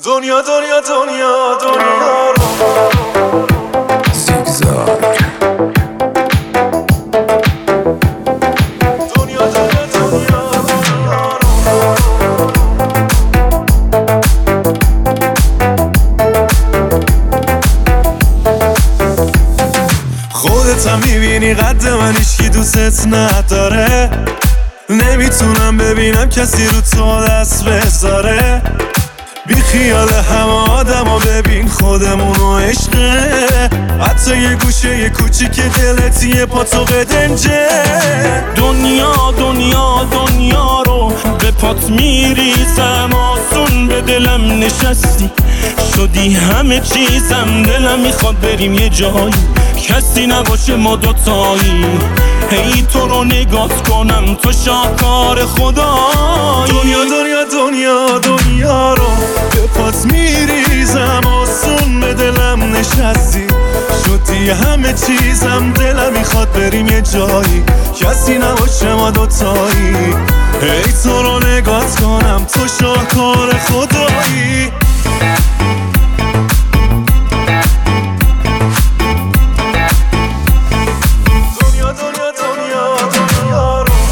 دنیا دنیا دنیا دنیا رو زیگزاگ. دنیا دنیا دنیا دنیا رو خودت هم میبینی قد من هیچکی دوستت نداره. نمیتونم ببینم کسی رو تو دست بذاره. بی خیال همه آدم ها ببین خودمونو عشقه. حتی یه گوشه یه کوچیک دلت یه پا تو بدنجه. دنیا دنیا دنیا رو به پات میریزم، آسون به دلم نشستی شدی همه چیزم. دلم میخواد بریم یه جایی کسی نباشه ما دوتایی. هی تو رو نگات کنم تو شاهکار خدایی. دنیا دنیا دنیا دنیا رو به پات میریزم، آسون به دلم نشستی شدی همه چیزم. دلم میخواد بریم یه جایی کسی نباشه ما دوتایی. هی تو رو نگات کنم تو شاهکار خدایی. دنیا دنیا دنیا دنیا رو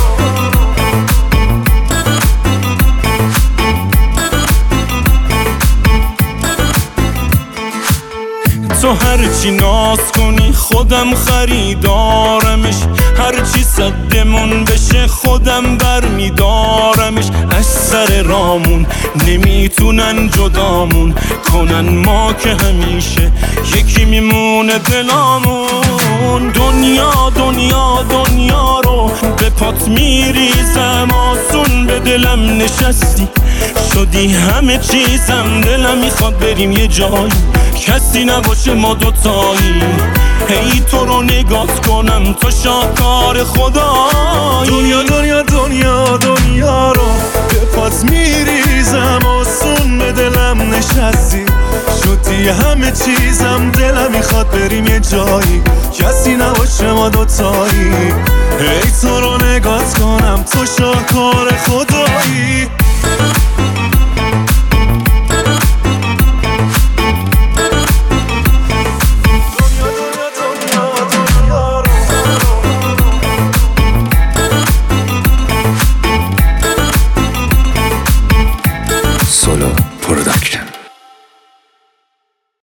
تو هرچی ناز کنی خودم خریدارمش، هرچی صدمون بشه خودم برمیدارمش. از سر رامون نمیتونن جدامون کنن، ما که همیشه یکی میمونه دلامون. دنیا دنیا دنیا رو به پات میریزم، آسون به دلم نشستی شدی همه چیزم. دلم میخواد بریم یه جایی کسی نباشه ما دوتایی. هی تو رو نگات کنم تو شاهکار خدایی. دنیا دنیا دنیا دنیا رو به پات میریزم، آسون به دلم نشستی شدی همه چیزم. دلم میخواد بریم یه جایی کسی نباشه ما دوتایی. هی تو رو نگات کنم تو شاهکار خدایی.